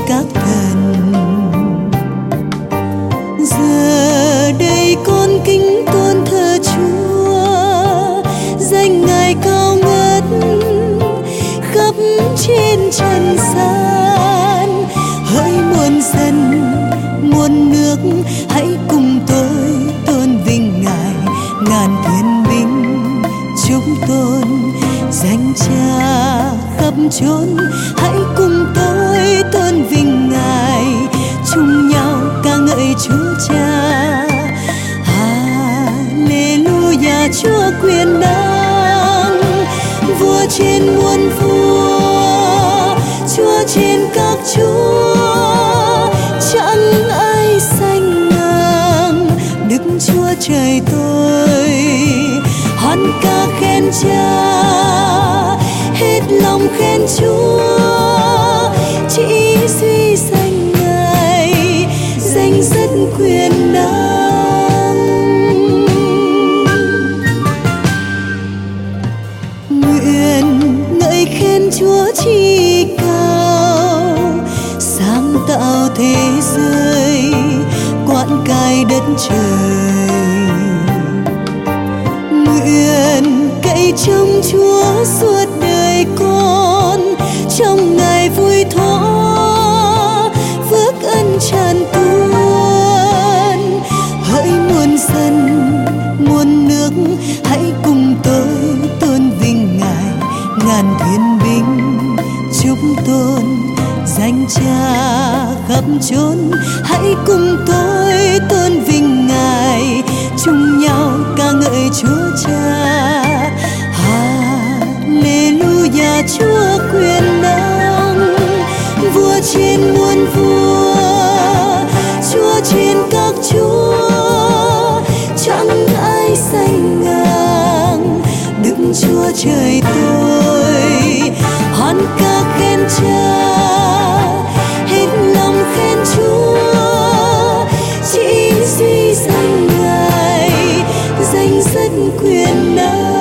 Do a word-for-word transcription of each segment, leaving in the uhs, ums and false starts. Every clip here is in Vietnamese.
các thần. Giờ đây con kính tôn thờ Chúa, danh Ngài cao ngất khắp trên trần gian. Hỡi muôn dân muôn nước, hãy cùng tôi tôn vinh Ngài. Ngàn thiên binh chúng tôn danh Cha khắp chốn, hãy cùng tôi tôn vinh Ngài. Chung nhau ca ngợi Chúa Cha. Hallelujah, Chúa quyền năng, vua trên muôn vua, Chúa trên các chúa, chẳng ai sánh ngang Đức Chúa Trời tôi. Hoan ca khen Cha, hết lòng khen Chúa, chỉ duy danh Ngài, danh rất quyền năng. Nguyện ngợi khen Chúa chi cao, sáng tạo thế giới, quán cai đất trời. Nguyện cậy trông Chúa suốt đời con, trong Ngài vui thỏa phước ân tràn tuôn. Hỡi muôn dân muôn nước, hãy cùng tôi tôn vinh Ngài. Ngàn thiên binh chúng tôn danh Cha khắp chốn, hãy cùng tôi tôn vinh Ngài. Chung nhau ca ngợi Chúa Cha. Hallelujah, Chúa quyền năng, vua trên muôn vua, Chúa trên các chúa, chẳng ai sánh ngang Đức Chúa Trời tôi. Hoan ca khen Cha, hết lòng khen Chúa, chỉ duy danh Ngài, danh rất quyền năng.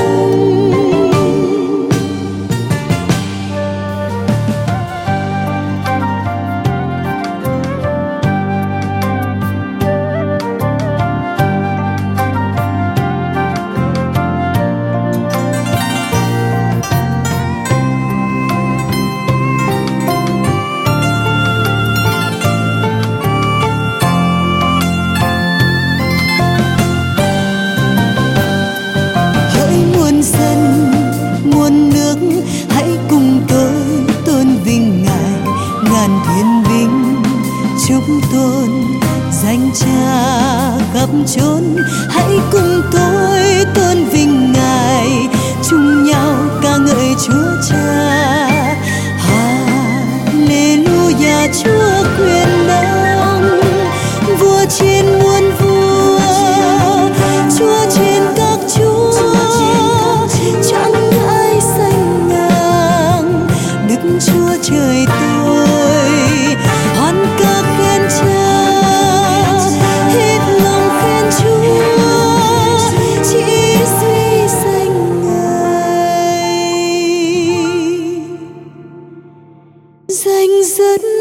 Chúng tôn danh Cha khắp chốn, hãy cùng tôi tôn vinh Ngài. Chung nhau ca ngợi Chúa Cha. Hallelujah, Chúa quyền năng, vua trên muôn vua, Chúa trên các chúa, chẳng ai sánh ngang Đức Chúa Trời tôi. Hoan ca khen Cha, hết lòng khen Chúa, chỉ duy danh Ngài, danh rất